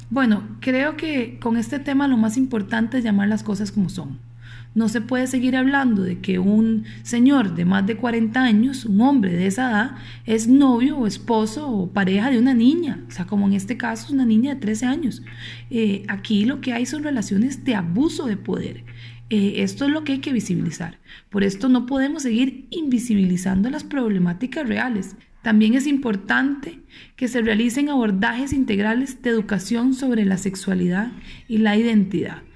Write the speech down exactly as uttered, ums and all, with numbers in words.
Bueno, creo que con este tema lo más importante es llamar las cosas como son. No se puede seguir hablando de que un señor de más de cuarenta años, un hombre de esa edad, es novio o esposo o pareja de una niña. O sea, como en este caso es una niña de trece años. Eh, aquí lo que hay son relaciones de abuso de poder. Eh, esto es lo que hay que visibilizar. Por esto no podemos seguir invisibilizando las problemáticas reales. También es importante que se realicen abordajes integrales de educación sobre la sexualidad y la identidad.